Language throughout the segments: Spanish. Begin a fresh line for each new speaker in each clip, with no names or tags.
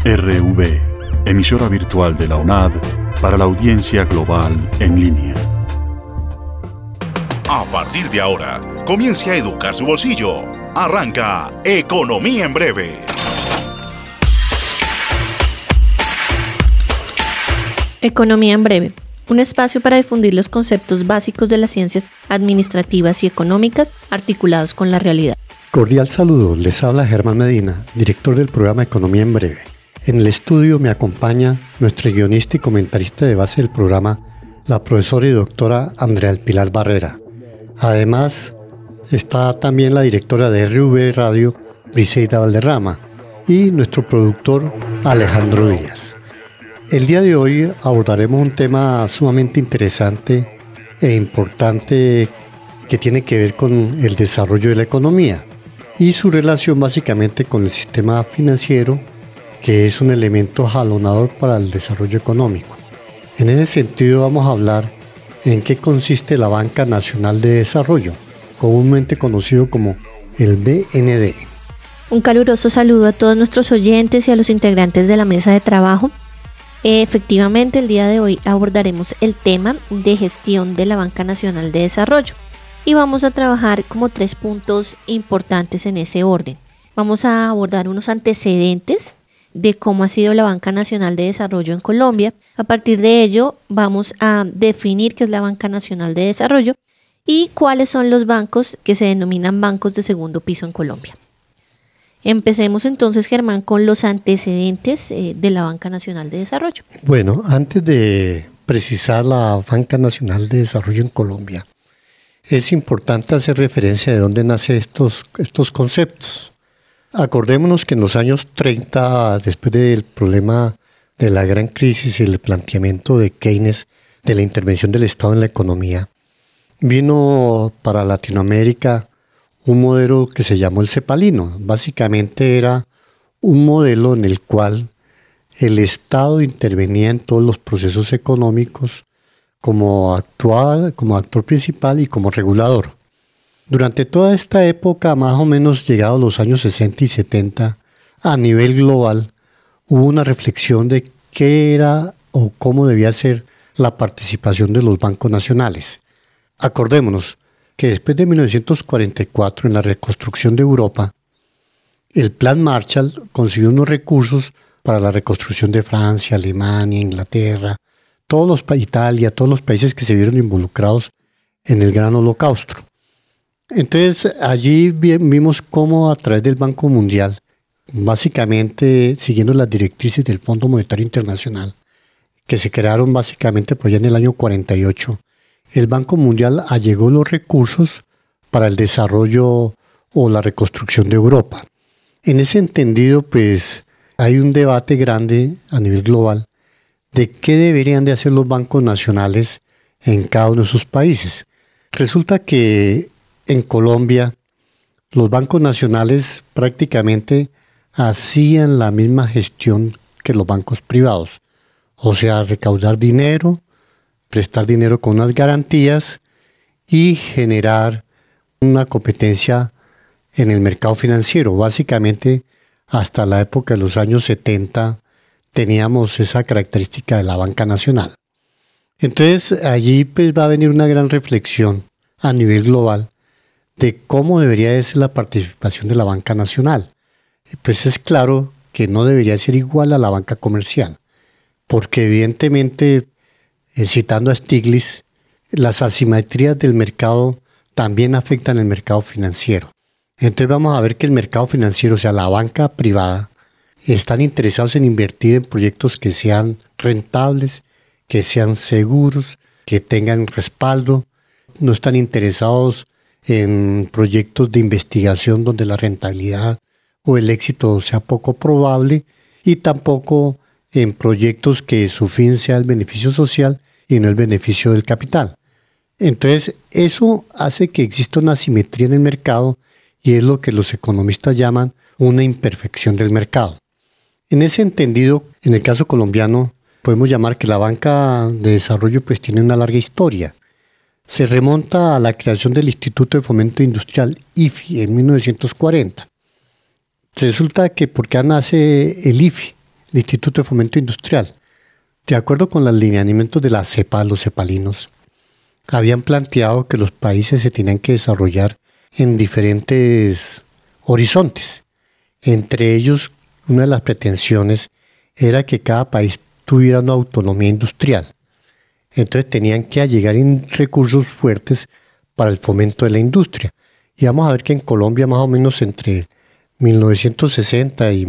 RV, emisora virtual de la UNAD para la audiencia global en línea.
A partir de ahora, comience a educar su bolsillo. Arranca Economía en Breve.
Economía en Breve, un espacio para difundir los conceptos básicos de las ciencias administrativas y económicas articulados con la realidad.
Cordial saludo, les habla Germán Medina, director del programa Economía en Breve. En el estudio me acompaña nuestra guionista y comentarista de base del programa, la profesora y doctora Andrea del Pilar Barrera. Además, está también la directora de RV Radio, Briseida Valderrama, y nuestro productor Alejandro Díaz. El día de hoy abordaremos un tema sumamente interesante e importante que tiene que ver con el desarrollo de la economía y su relación básicamente con el sistema financiero, que es un elemento jalonador para el desarrollo económico. En ese sentido vamos a hablar en qué consiste la Banca Nacional de Desarrollo, comúnmente conocido como el BND.
Un caluroso saludo a todos nuestros oyentes y a los integrantes de la mesa de trabajo. Efectivamente, el día de hoy abordaremos el tema de gestión de la Banca Nacional de Desarrollo y vamos a trabajar como 3 puntos importantes en ese orden. Vamos a abordar unos antecedentes de cómo ha sido la Banca Nacional de Desarrollo en Colombia. A partir de ello, vamos a definir qué es la Banca Nacional de Desarrollo y cuáles son los bancos que se denominan bancos de segundo piso en Colombia. Empecemos entonces, Germán, con los antecedentes de la Banca Nacional de Desarrollo.
Bueno, antes de precisar la Banca Nacional de Desarrollo en Colombia, es importante hacer referencia de dónde nacen estos conceptos. Acordémonos que en los años 30, después del problema de la gran crisis y el planteamiento de Keynes de la intervención del Estado en la economía, vino para Latinoamérica un modelo que se llamó el cepalino. Básicamente era un modelo en el cual el Estado intervenía en todos los procesos económicos como actor principal y como regulador. Durante toda esta época, más o menos llegados los años 60 y 70, a nivel global, hubo una reflexión de qué era o cómo debía ser la participación de los bancos nacionales. Acordémonos que después de 1944, en la reconstrucción de Europa, el Plan Marshall consiguió unos recursos para la reconstrucción de Francia, Alemania, Inglaterra, Italia, todos los países que se vieron involucrados en el gran holocausto. Entonces, allí vimos cómo a través del Banco Mundial, básicamente siguiendo las directrices del Fondo Monetario Internacional, que se crearon básicamente por allá en el año 48, el Banco Mundial allegó los recursos para el desarrollo o la reconstrucción de Europa. En ese entendido, pues, hay un debate grande a nivel global de qué deberían de hacer los bancos nacionales en cada uno de sus países. Resulta que en Colombia los bancos nacionales prácticamente hacían la misma gestión que los bancos privados, o sea, recaudar dinero, prestar dinero con unas garantías y generar una competencia en el mercado financiero. Básicamente, hasta la época de los años 70 teníamos esa característica de la banca nacional. Entonces, allí pues va a venir una gran reflexión a nivel global de cómo debería ser la participación de la banca nacional. Pues es claro que no debería ser igual a la banca comercial, porque evidentemente, citando a Stiglitz, las asimetrías del mercado también afectan el mercado financiero. Entonces vamos a ver que el mercado financiero, o sea, la banca privada, están interesados en invertir en proyectos que sean rentables, que sean seguros, que tengan respaldo. No están interesados en proyectos de investigación donde la rentabilidad o el éxito sea poco probable, y tampoco en proyectos que su fin sea el beneficio social y no el beneficio del capital. Entonces, eso hace que exista una asimetría en el mercado y es lo que los economistas llaman una imperfección del mercado. En ese entendido, en el caso colombiano, podemos llamar que la banca de desarrollo pues tiene una larga historia. Se remonta a la creación del Instituto de Fomento Industrial, IFI, en 1940. Resulta que, ¿por qué nace el IFI? el Instituto de Fomento Industrial, de acuerdo con los lineamientos de la CEPA, los cepalinos, habían planteado que los países se tenían que desarrollar en diferentes horizontes. Entre ellos, una de las pretensiones era que cada país tuviera una autonomía industrial. Entonces tenían que allegar recursos fuertes para el fomento de la industria. Y vamos a ver que en Colombia, más o menos entre 1960 y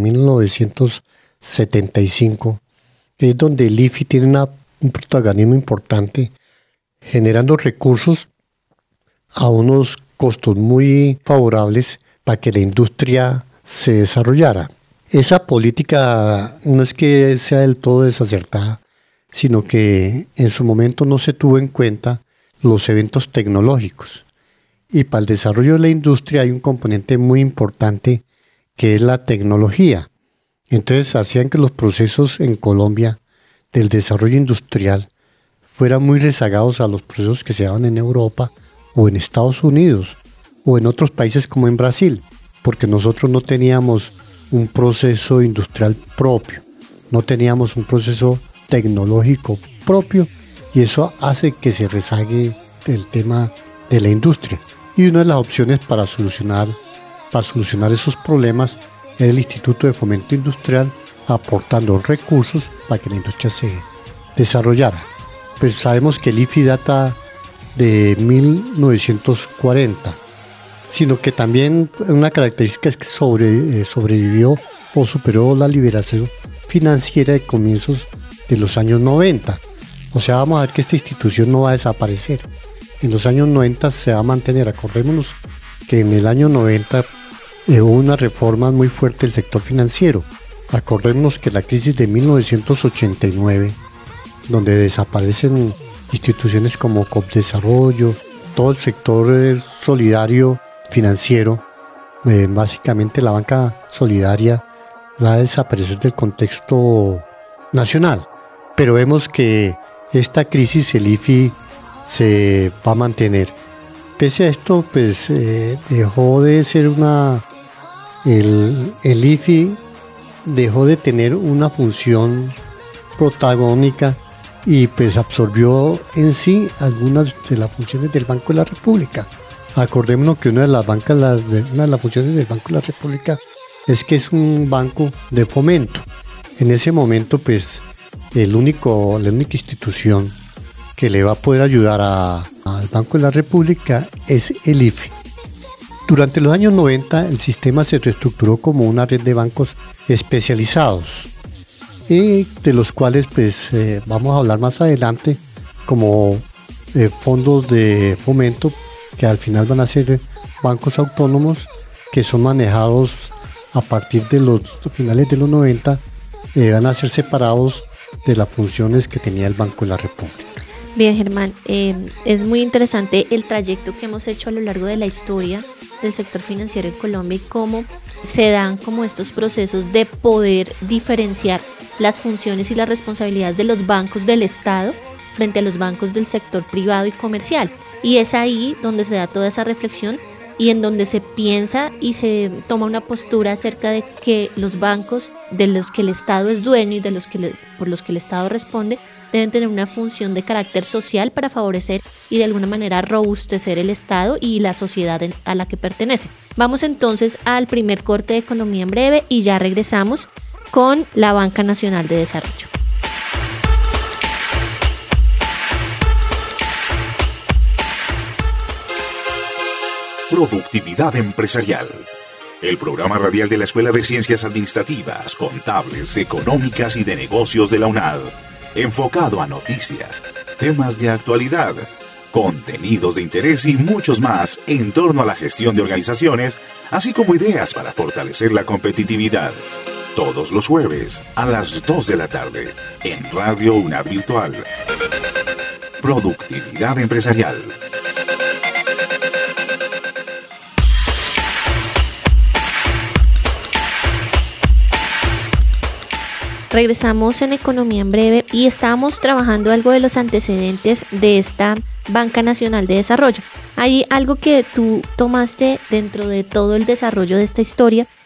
1975, es donde el IFI tiene un protagonismo importante, generando recursos a unos costos muy favorables para que la industria se desarrollara. Esa política no es que sea del todo desacertada, sino que en su momento no se tuvo en cuenta los eventos tecnológicos. Y para el desarrollo de la industria hay un componente muy importante que es la tecnología. Entonces hacían que los procesos en Colombia del desarrollo industrial fueran muy rezagados a los procesos que se daban en Europa o en Estados Unidos o en otros países como en Brasil, porque nosotros no teníamos un proceso industrial propio, no teníamos un proceso tecnológico propio, y eso hace que se rezague el tema de la industria. Y una de las opciones para solucionar esos problemas era el Instituto de Fomento Industrial, aportando recursos para que la industria se desarrollara. Pues sabemos que el IFI data de 1940, sino que también una característica es que sobrevivió o superó la liberación financiera de comienzos de los años 90. O sea, vamos a ver que esta institución no va a desaparecer. En los años 90 se va a mantener. Acordémonos que en el año 90 hubo una reforma muy fuerte del sector financiero. Acordémonos que la crisis de 1989, donde desaparecen instituciones como Copdesarrollo, todo el sector solidario financiero, básicamente la banca solidaria va a desaparecer del contexto nacional. Pero vemos que esta crisis, el IFI, se va a mantener. Pese a esto, pues dejó de ser el IFI dejó de tener una función protagónica y pues absorbió en sí algunas de las funciones del Banco de la República. Acordémonos que una de las funciones del Banco de la República es que es un banco de fomento. En ese momento, pues, la única institución que le va a poder ayudar al Banco de la República es el IFI. Durante los años 90, el sistema se reestructuró como una red de bancos especializados, y de los cuales pues vamos a hablar más adelante como fondos de fomento, que al final van a ser bancos autónomos que son manejados a partir de los finales de los 90, van a ser separados de las funciones que tenía el Banco de la República.
Bien, Germán, es muy interesante el trayecto que hemos hecho a lo largo de la historia del sector financiero en Colombia y cómo se dan como estos procesos de poder diferenciar las funciones y las responsabilidades de los bancos del Estado frente a los bancos del sector privado y comercial. Y es ahí donde se da toda esa reflexión y en donde se piensa y se toma una postura acerca de que los bancos de los que el Estado es dueño y de por los que el Estado responde deben tener una función de carácter social para favorecer y de alguna manera robustecer el Estado y la sociedad a la que pertenece. Vamos entonces al primer corte de Economía en Breve y ya regresamos con la Banca Nacional de Desarrollo.
Productividad Empresarial. El programa radial de la Escuela de Ciencias Administrativas, Contables, Económicas y de Negocios de la UNAD. Enfocado a noticias, temas de actualidad, contenidos de interés y muchos más en torno a la gestión de organizaciones, así como ideas para fortalecer la competitividad. Todos los jueves a las 2 de la tarde en Radio UNAD Virtual. Productividad Empresarial.
Regresamos en Economía en Breve y estábamos trabajando algo de los antecedentes de esta Banca Nacional de Desarrollo. Hay algo que tú tomaste dentro de todo el desarrollo de esta historia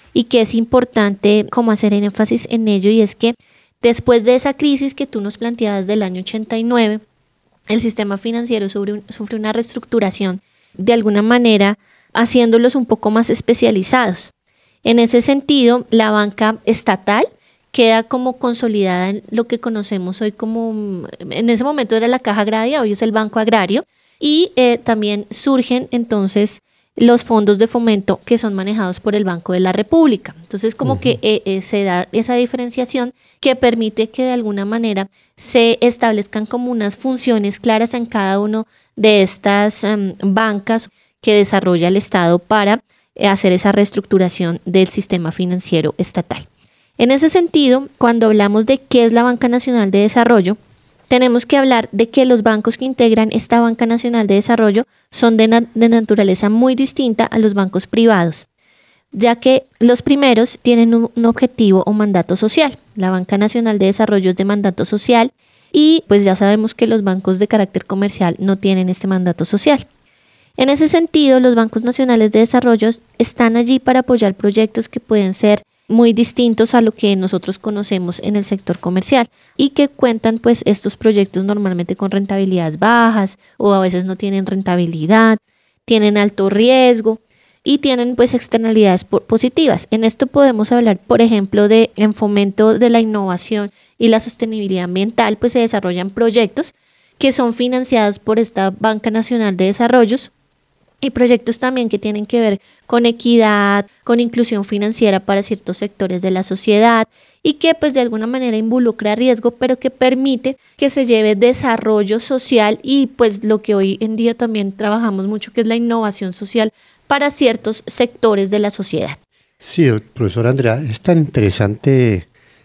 y que es importante como hacer énfasis en ello, y es que después de esa crisis que tú nos planteabas del año 89, el sistema financiero sufre una reestructuración, de alguna manera haciéndolos un poco más especializados. En ese sentido, la banca estatal queda como consolidada en lo que conocemos hoy como, en ese momento era la Caja Agraria, hoy es el Banco Agrario, y también surgen entonces los fondos de fomento que son manejados por el Banco de la República. Entonces como que se da esa diferenciación que permite que de alguna manera se establezcan como unas funciones claras en cada uno de estas bancas que desarrolla el Estado para hacer esa reestructuración del sistema financiero estatal. En ese sentido, cuando hablamos de qué es la Banca Nacional de Desarrollo, tenemos que hablar de que los bancos que integran esta Banca Nacional de Desarrollo son de naturaleza muy distinta a los bancos privados, ya que los primeros tienen un objetivo o mandato social. La Banca Nacional de Desarrollo es de mandato social y pues ya sabemos que los bancos de carácter comercial no tienen este mandato social. En ese sentido, los bancos nacionales de desarrollo están allí para apoyar proyectos que pueden ser muy distintos a lo que nosotros conocemos en el sector comercial y que cuentan pues estos proyectos normalmente con rentabilidades bajas o a veces no tienen rentabilidad, tienen alto riesgo y tienen pues externalidades positivas. En esto podemos hablar, por ejemplo, de en fomento de la innovación y la sostenibilidad ambiental, pues se desarrollan proyectos que son financiados por esta Banca Nacional de Desarrollos, y proyectos también que tienen que ver con equidad, con inclusión financiera para ciertos sectores de la sociedad y que pues de alguna manera involucra riesgo, pero que permite que se lleve desarrollo social y pues lo que hoy en día también trabajamos mucho, que es la innovación social para ciertos sectores de la sociedad.
Sí, profesora Andrea, es tan interesante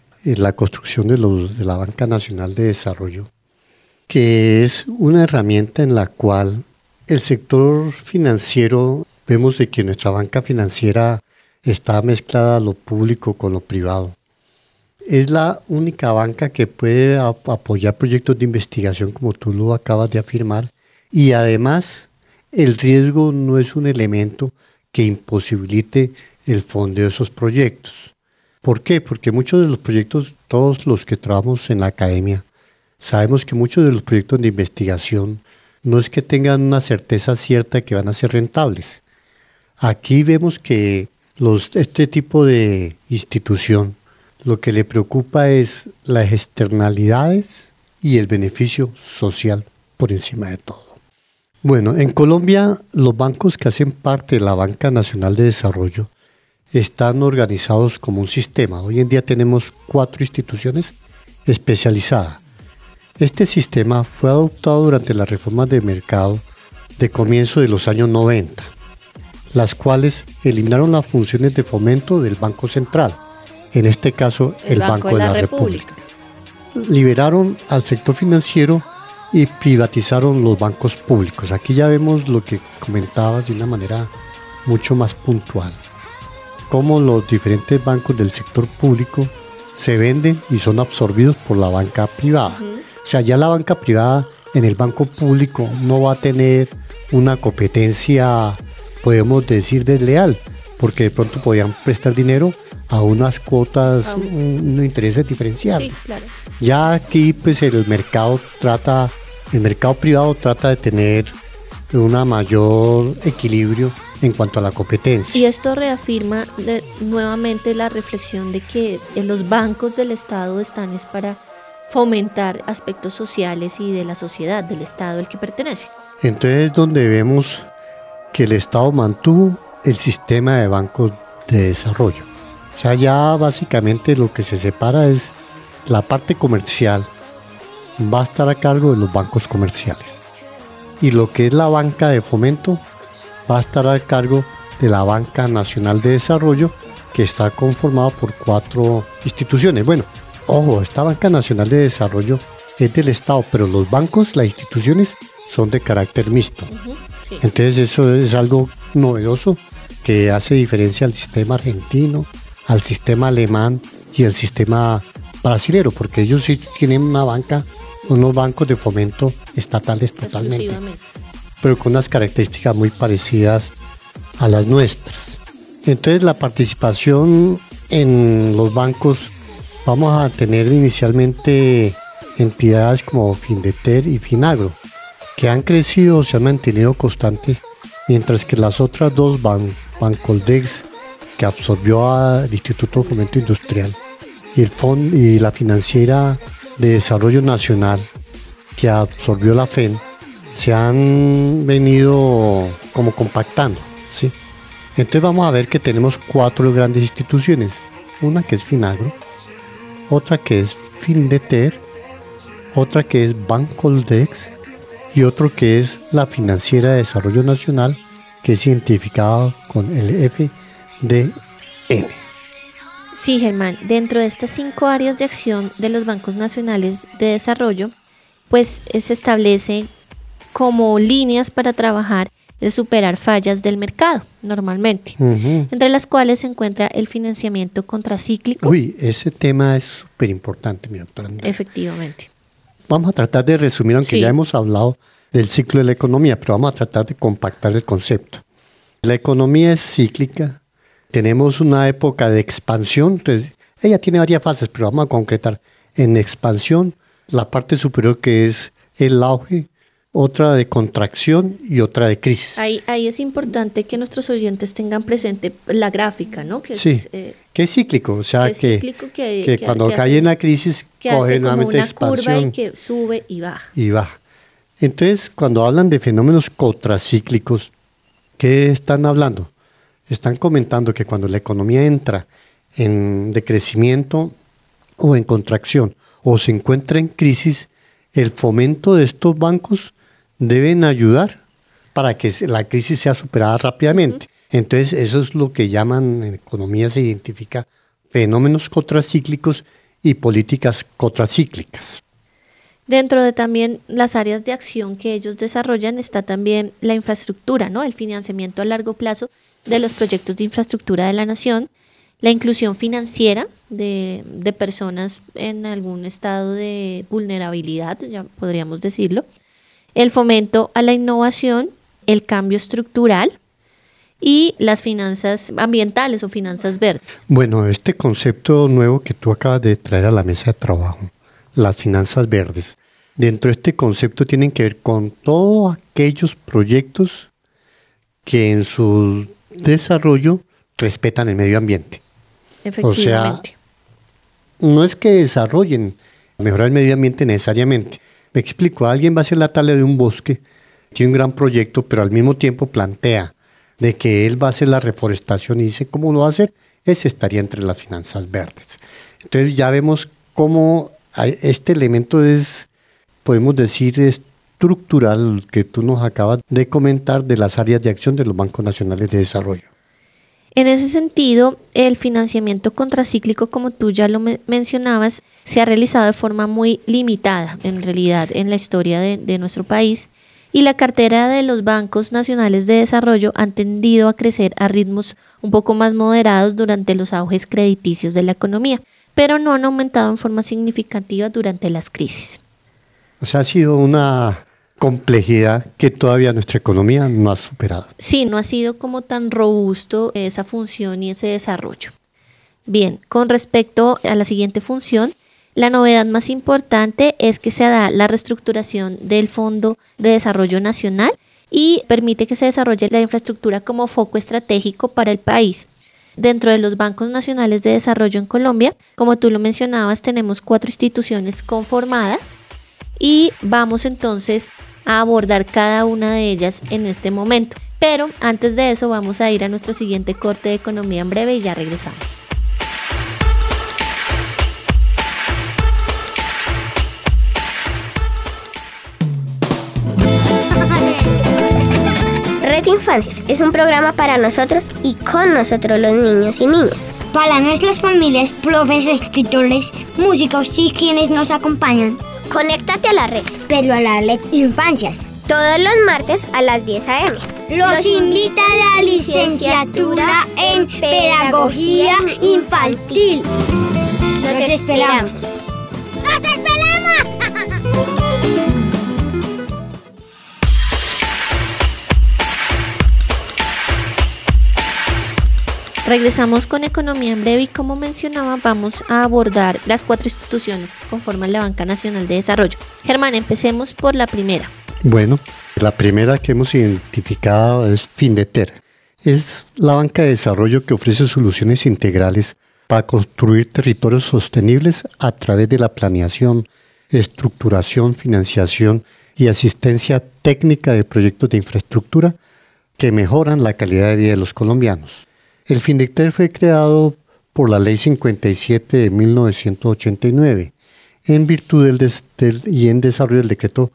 la construcción de la Banca Nacional de Desarrollo, que es una herramienta en la cual el sector financiero, vemos de que nuestra banca financiera está mezclada lo público con lo privado. Es la única banca que puede apoyar proyectos de investigación, como tú lo acabas de afirmar, y además el riesgo no es un elemento que imposibilite el fondeo de esos proyectos. ¿Por qué? Porque muchos de los proyectos, todos los que trabajamos en la academia, sabemos que muchos de los proyectos de investigación no es que tengan una certeza cierta de que van a ser rentables. Aquí vemos que este tipo de institución lo que le preocupa es las externalidades y el beneficio social por encima de todo. Bueno, en Colombia los bancos que hacen parte de la Banca Nacional de Desarrollo están organizados como un sistema. Hoy en día tenemos 4 instituciones especializadas. Este sistema fue adoptado durante las reformas de mercado de comienzo de los años 90, las cuales eliminaron las funciones de fomento del Banco Central, en este caso el Banco de la República. Liberaron al sector financiero y privatizaron los bancos públicos. Aquí ya vemos lo que comentabas de una manera mucho más puntual, cómo los diferentes bancos del sector público se venden y son absorbidos por la banca privada. O sea, ya la banca privada en el banco público no va a tener una competencia, podemos decir, desleal, porque de pronto podían prestar dinero a unas cuotas, unos intereses diferenciados. Sí, claro. Ya aquí pues el mercado privado trata de tener un mayor equilibrio en cuanto a la competencia.
Y esto reafirma nuevamente la reflexión de que los bancos del Estado están para fomentar aspectos sociales y de la sociedad, del Estado al que pertenece.
Entonces es donde vemos que el Estado mantuvo el sistema de bancos de desarrollo. O sea, ya básicamente lo que se separa es la parte comercial, va a estar a cargo de los bancos comerciales. Y lo que es la banca de fomento va a estar a cargo de la Banca Nacional de Desarrollo, que está conformada por 4 instituciones. Bueno, ojo, esta Banca Nacional de Desarrollo es del Estado, pero los bancos, las instituciones, son de carácter mixto. Sí. Entonces eso es algo novedoso que hace diferencia al sistema argentino, al sistema alemán y al sistema brasilero, porque ellos sí tienen unos bancos de fomento estatales totalmente, pero con unas características muy parecidas a las nuestras. Entonces la participación en los bancos, vamos a tener inicialmente entidades como Findeter y Finagro, que han crecido o se han mantenido constantes, mientras que las otras dos, Bancoldex, que absorbió al Instituto de Fomento Industrial, y el Fondo y la Financiera de Desarrollo Nacional, que absorbió la FEN, se han venido como compactando, ¿sí? Entonces vamos a ver que tenemos 4 grandes instituciones, una que es Finagro, otra que es Findeter, otra que es Bancoldex y otro que es la Financiera de Desarrollo Nacional, que es identificada con el FDN.
Sí, Germán, dentro de estas 5 áreas de acción de los bancos nacionales de desarrollo, pues se establece como líneas para trabajar de superar fallas del mercado, normalmente, entre las cuales se encuentra el financiamiento contracíclico.
Uy, ese tema es súper importante, mi doctora Andrea.
Efectivamente.
Vamos a tratar de resumir, aunque ya hemos hablado del ciclo de la economía, pero vamos a tratar de compactar el concepto. La economía es cíclica, tenemos una época de expansión, ella tiene varias fases, pero vamos a concretar en expansión, la parte superior que es el auge, otra de contracción y otra de crisis.
Ahí es importante que nuestros oyentes tengan presente la gráfica, ¿no? Que
sí, que es cíclico, o sea, que cuando cae en la crisis coge nuevamente expansión.
Curva y que sube y baja.
Y baja. Entonces, cuando hablan de fenómenos contracíclicos, ¿qué están hablando? Están comentando que cuando la economía entra en decrecimiento o en contracción o se encuentra en crisis, el fomento de estos bancos deben ayudar para que la crisis sea superada rápidamente. Entonces, eso es lo que llaman en economía, se identifica fenómenos contracíclicos y políticas contracíclicas.
Dentro de también las áreas de acción que ellos desarrollan está también la infraestructura, ¿no? El financiamiento a largo plazo de los proyectos de infraestructura de la nación, la inclusión financiera de personas en algún estado de vulnerabilidad, ya podríamos decirlo, el fomento a la innovación, el cambio estructural y las finanzas ambientales o finanzas verdes.
Bueno, este concepto nuevo que tú acabas de traer a la mesa de trabajo, las finanzas verdes, dentro de este concepto tienen que ver con todos aquellos proyectos que en su desarrollo respetan el medio ambiente.
Efectivamente.
O sea, no es que desarrollen mejorar el medio ambiente necesariamente. Me explico, alguien va a hacer la tala de un bosque, tiene un gran proyecto, pero al mismo tiempo plantea de que él va a hacer la reforestación y dice cómo lo va a hacer, ese estaría entre las finanzas verdes. Entonces ya vemos cómo este elemento es, podemos decir, estructural, que tú nos acabas de comentar de las áreas de acción de los bancos nacionales de desarrollo.
En ese sentido, el financiamiento contracíclico, como tú ya lo mencionabas, se ha realizado de forma muy limitada, en realidad, en la historia de nuestro país, y la cartera de los bancos nacionales de desarrollo han tendido a crecer a ritmos un poco más moderados durante los auges crediticios de la economía, pero no han aumentado en forma significativa durante las crisis.
O sea, ha sido una complejidad que todavía nuestra economía no ha superado.
Sí, no ha sido como tan robusto esa función y ese desarrollo. Bien, con respecto a la siguiente función, la novedad más importante es que se da la reestructuración del Fondo de Desarrollo Nacional y permite que se desarrolle la infraestructura como foco estratégico para el país. Dentro de los bancos nacionales de desarrollo en Colombia, como tú lo mencionabas, tenemos 4 instituciones conformadas y vamos entonces a abordar cada una de ellas en este momento. Pero antes de eso vamos a ir a nuestro siguiente corte de economía en breve y ya regresamos.
Red Infancias es un programa para nosotros y con nosotros los niños y niñas.
Para nuestras familias, profes, escritores, músicos y quienes nos acompañan.
Conéctate a la red.
Pero a la Red Infancias.
Todos los martes a las 10 a.m.
Los invita a la licenciatura en Pedagogía Infantil. Los esperamos.
¡Los esperamos!
Regresamos con Economía en Breve y como mencionaba vamos a abordar las 4 instituciones que conforman la Banca Nacional de Desarrollo. Germán, empecemos por la primera.
Bueno, la primera que hemos identificado es Findeter. Es la banca de desarrollo que ofrece soluciones integrales para construir territorios sostenibles a través de la planeación, estructuración, financiación y asistencia técnica de proyectos de infraestructura que mejoran la calidad de vida de los colombianos. El Findeter fue creado por la Ley 57 de 1989 en virtud y en desarrollo del Decreto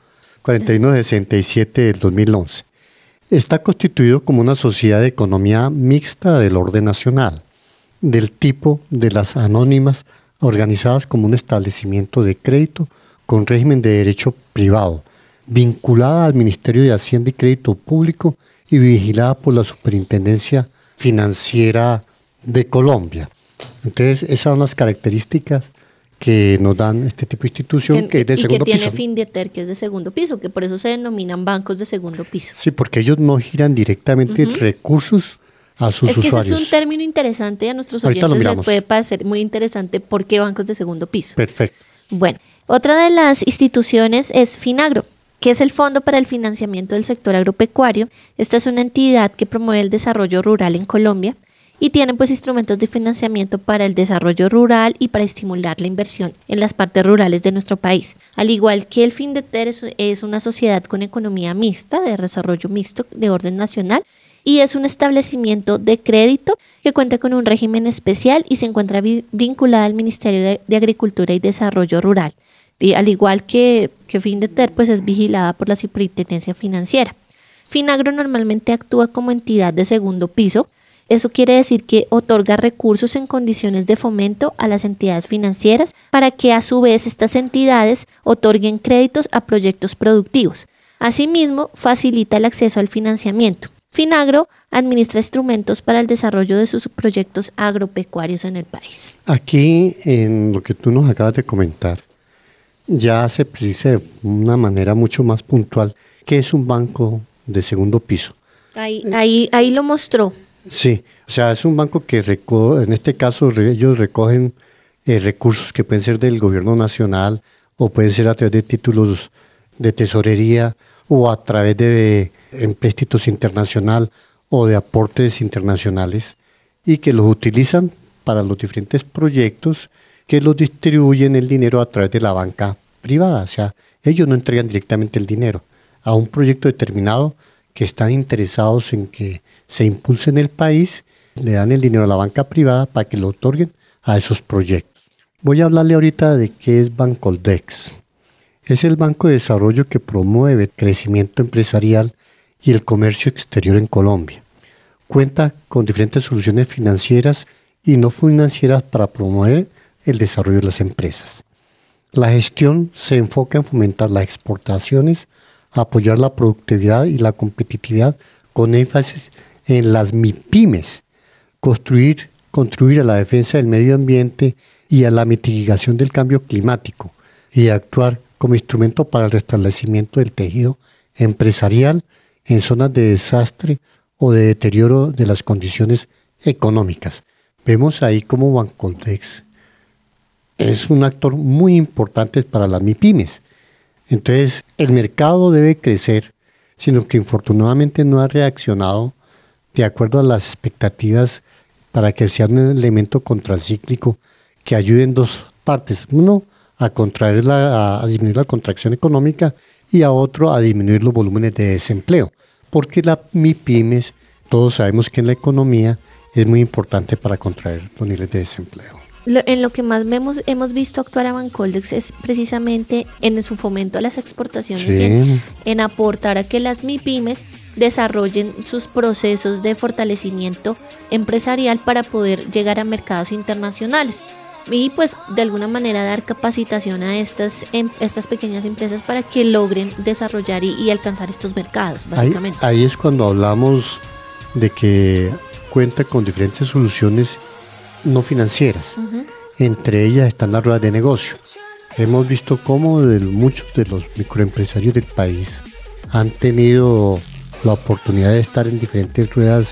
4167 del 2011. Está constituido como una sociedad de economía mixta del orden nacional, del tipo de las anónimas, organizadas como un establecimiento de crédito con régimen de derecho privado, vinculada al Ministerio de Hacienda y Crédito Público y vigilada por la Superintendencia Financiera de Colombia. Entonces, esas son las características que nos dan este tipo de institución que es de segundo piso. Y que tiene
Findeter, que es de segundo piso, que por eso se denominan bancos de segundo piso.
Sí, porque ellos no giran directamente recursos a sus usuarios.
Ese es un término interesante y a nuestros oyentes les puede parecer muy interesante. ¿Por qué bancos de segundo piso?
Perfecto.
Bueno, otra de las instituciones es Finagro, que es el Fondo para el Financiamiento del Sector Agropecuario. Esta es una entidad que promueve el desarrollo rural en Colombia y tiene pues instrumentos de financiamiento para el desarrollo rural y para estimular la inversión en las partes rurales de nuestro país. Al igual que el Findeter es una sociedad con economía mixta, de desarrollo mixto de orden nacional, y es un establecimiento de crédito que cuenta con un régimen especial y se encuentra vinculada al Ministerio de Agricultura y Desarrollo Rural. Y al igual que Findeter, pues es vigilada por la Superintendencia Financiera. Finagro normalmente actúa como entidad de segundo piso. Eso quiere decir que otorga recursos en condiciones de fomento a las entidades financieras para que a su vez estas entidades otorguen créditos a proyectos productivos. Asimismo, facilita el acceso al financiamiento. Finagro administra instrumentos para el desarrollo de sus proyectos agropecuarios en el país.
Aquí, en lo que tú nos acabas de comentar, ya se precisa de una manera mucho más puntual qué es un banco de segundo piso.
Ahí lo mostró.
Sí, o sea, es un banco que en este caso ellos recogen recursos que pueden ser del gobierno nacional o pueden ser a través de títulos de tesorería o a través de empréstitos internacional o de aportes internacionales y que los utilizan para los diferentes proyectos que los distribuyen el dinero a través de la banca privada. O sea, ellos no entregan directamente el dinero a un proyecto determinado que están interesados en que se impulse en el país, le dan el dinero a la banca privada para que lo otorguen a esos proyectos. Voy a hablarle ahorita de qué es Bancoldex. Es el banco de desarrollo que promueve el crecimiento empresarial y el comercio exterior en Colombia. Cuenta con diferentes soluciones financieras y no financieras para promover el desarrollo de las empresas. La gestión se enfoca en fomentar las exportaciones, apoyar la productividad y la competitividad con énfasis en las MIPYMES, contribuir a la defensa del medio ambiente y a la mitigación del cambio climático y actuar como instrumento para el restablecimiento del tejido empresarial en zonas de desastre o de deterioro de las condiciones económicas. Vemos ahí cómo Bancoldex es un actor muy importante para las MIPYMES. Entonces, el mercado debe crecer, sino que infortunadamente no ha reaccionado de acuerdo a las expectativas para que sea un elemento contracíclico que ayude en dos partes. Uno, a disminuir la contracción económica y a otro, a disminuir los volúmenes de desempleo. Porque la MIPYMES, todos sabemos que en la economía es muy importante para contraer los niveles de desempleo.
En lo que más hemos visto actuar a Bancoldex es precisamente en su fomento a las exportaciones, sí, y en aportar a que las MIPYMES desarrollen sus procesos de fortalecimiento empresarial para poder llegar a mercados internacionales y pues de alguna manera dar capacitación a estas pequeñas empresas para que logren desarrollar y alcanzar estos mercados, básicamente.
Ahí es cuando hablamos de que cuenta con diferentes soluciones no financieras. Uh-huh. Entre ellas están las ruedas de negocio. Hemos visto cómo muchos de los microempresarios del país han tenido la oportunidad de estar en diferentes ruedas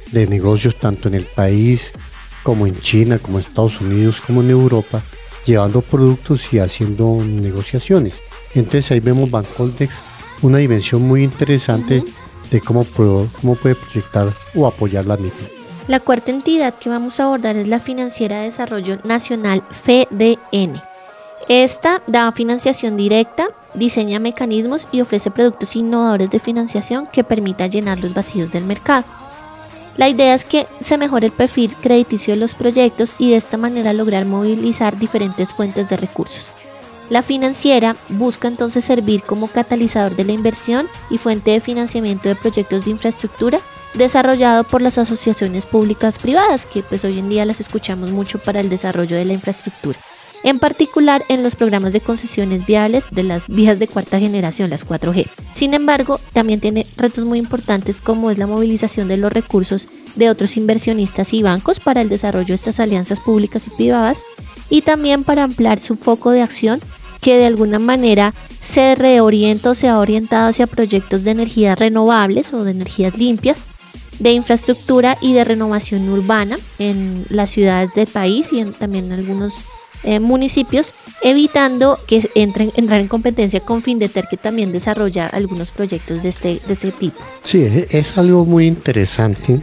de negocios tanto en el país como en China, como en Estados Unidos, como en Europa, llevando productos y haciendo negociaciones. Entonces ahí vemos Bancoldex, una dimensión muy interesante de cómo puede proyectar o apoyar la MIPYME.
La cuarta entidad que vamos a abordar es la Financiera de Desarrollo Nacional, FDN. Esta da financiación directa, diseña mecanismos y ofrece productos innovadores de financiación que permitan llenar los vacíos del mercado. La idea es que se mejore el perfil crediticio de los proyectos y de esta manera lograr movilizar diferentes fuentes de recursos. La financiera busca entonces servir como catalizador de la inversión y fuente de financiamiento de proyectos de infraestructura desarrollado por las asociaciones públicas privadas, que pues hoy en día las escuchamos mucho para el desarrollo de la infraestructura, en particular en los programas de concesiones viales de las vías de cuarta generación, las 4G. Sin embargo, también tiene retos muy importantes como es la movilización de los recursos de otros inversionistas y bancos para el desarrollo de estas alianzas públicas y privadas y también para ampliar su foco de acción que de alguna manera se reorienta o se ha orientado hacia proyectos de energías renovables o de energías limpias, de infraestructura y de renovación urbana en las ciudades del país y también en algunos municipios, evitando que entrar en competencia con Findeter, que también desarrolla algunos proyectos de este tipo.
Sí, es algo muy interesante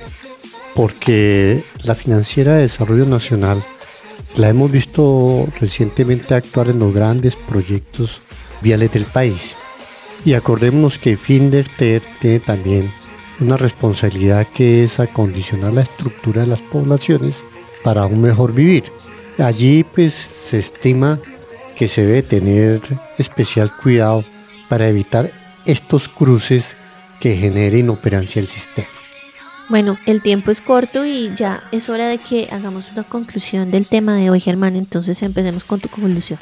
porque la Financiera de Desarrollo Nacional la hemos visto recientemente actuar en los grandes proyectos viales del país. Y acordémonos que Findeter tiene también una responsabilidad que es acondicionar la estructura de las poblaciones para un mejor vivir. Allí pues se estima que se debe tener especial cuidado para evitar estos cruces que generen inoperancia del sistema.
Bueno, el tiempo es corto y ya es hora de que hagamos una conclusión del tema de hoy, Germán. Entonces empecemos con tu conclusión.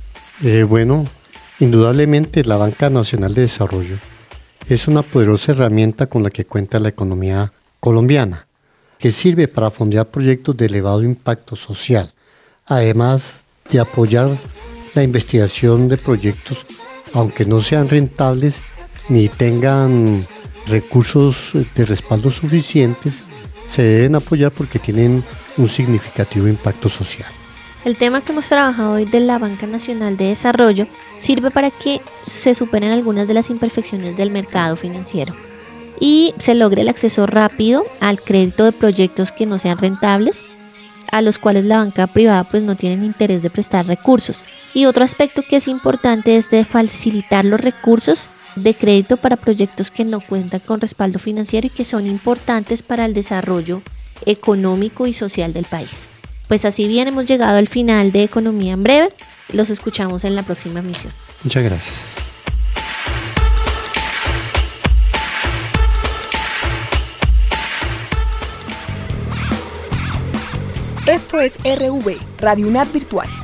Bueno, indudablemente la Banca Nacional de Desarrollo es una poderosa herramienta con la que cuenta la economía colombiana, que sirve para fondear proyectos de elevado impacto social, además de apoyar la investigación de proyectos, aunque no sean rentables ni tengan recursos de respaldo suficientes, se deben apoyar porque tienen un significativo impacto social.
El tema que hemos trabajado hoy de la Banca Nacional de Desarrollo sirve para que se superen algunas de las imperfecciones del mercado financiero y se logre el acceso rápido al crédito de proyectos que no sean rentables, a los cuales la banca privada pues no tiene interés de prestar recursos. Y otro aspecto que es importante es de facilitar los recursos de crédito para proyectos que no cuentan con respaldo financiero y que son importantes para el desarrollo económico y social del país. Pues así bien hemos llegado al final de Economía en Breve. Los escuchamos en la próxima emisión.
Muchas gracias.
Esto es RV, Radio UNAD Virtual.